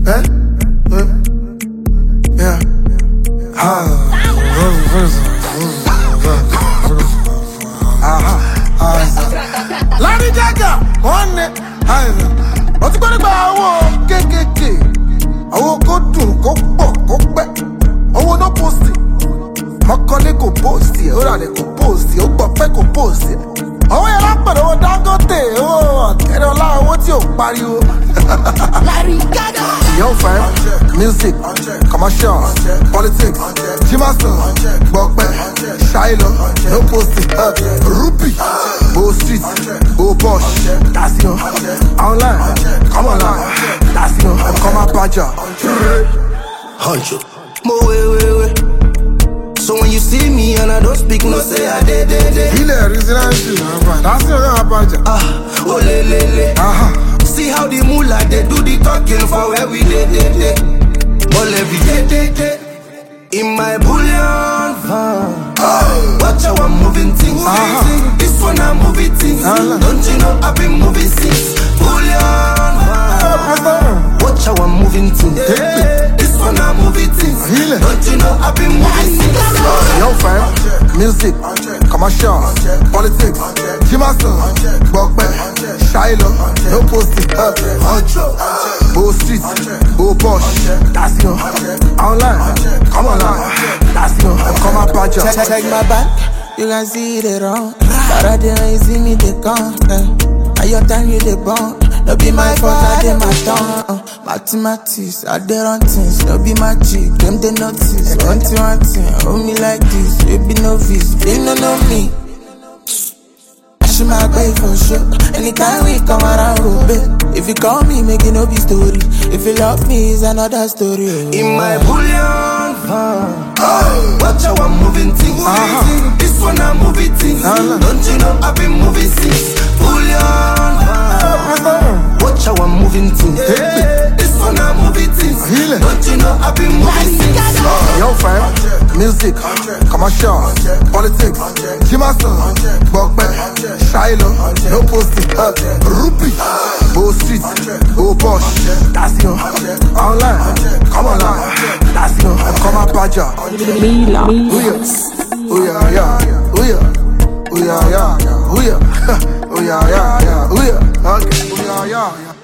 Eh? Yeah. Lady Gaga, one day. Wọ́n ti gbọ́ nípa owó kéékèèké. Owó kó dùn, kó pọ̀, kó pẹ́. Owó no post. Mọ́kànlé kò post. Ó rà lè kò post. Ó gbọ́ pẹ́ kò post. Owó yẹn lápẹ̀rẹ̀ owó Dangote. Owó ọ̀kẹ́rẹ́ ọlá owó tí ò pariwo. Lady Gaga. Young fam, music, commercial, politics, Jimason, Bokpe, Shiloh, no posting, Ruby, Bo Street, Bo Bosch, that's you, online, come online, that's you, come on, Paja. Huncho, mo way. So when you see me and I don't speak, no say I did. Ile residential, that's you, Paja. Oh le. See how the moolah they do the talking for where we day. All every day. In my bullion van. Watch how I'm moving things. This one I'm moving things. Don't you know I've been moving since bullion van. Watch how I'm moving things. This one I'm moving things. Don't you know I've been moving since. Young fam, music, commercial, politics, Jimason, Bokpe, Shiloh, no posting, Bo Street, Bo Bosch, that's you, online, come online, that's you, come on, Paja. Check my back, you can see it wrong. But I didn't you see me, they come. And your time you they born. No be my fault, I did my tongue. Mathematics, I did run things. No be my chick, them they notice. One thing, hold me like this. You be novice, they don't know me. She my pay for sure. Anytime we come around, if you call me, make it no be story. If you love me, it's another story. In my bullion van. Watch how I'm moving things. This one I'm moving things. Don't you know I've been moving since bullion van. Watch how I'm moving things. This one I'm moving things. Don't you know I've been moving since. Young fam, music, commercial, politics, Jimason, Bokpe, Shiloh, no posting, Ruby, Bo Street, Bo Bosch, that's you, online, come online, that's you, come on, Paja. Oh yeah, okay,